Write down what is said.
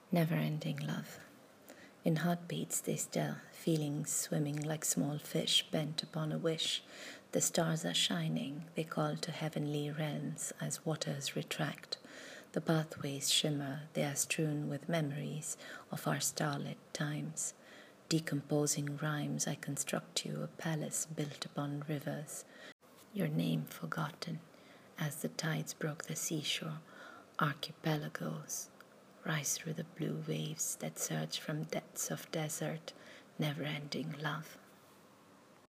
Never-ending love. In heartbeats they still, feelings swimming like small fish bent upon a wish. The stars are shining, they call to heavenly realms as waters retract. The pathways shimmer, they are strewn with memories of our starlit times. Decomposing rhymes, I construct you a palace built upon rivers. Your name forgotten, as the tides broke the seashore, archipelagos rise through the blue waves that surge from depths of desert, never-ending love.